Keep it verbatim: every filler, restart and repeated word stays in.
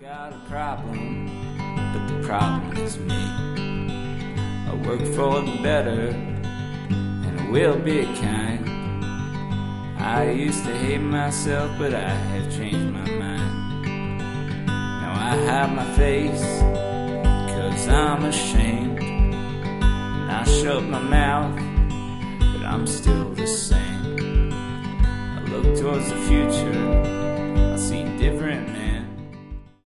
got a problem, but the problem is me. I work for the better, and I will be kind. I used to hate myself, but I have changed my mind. Now I hide my face, cause I'm ashamed. And I shut my mouth, but I'm still the same. I look towards the future,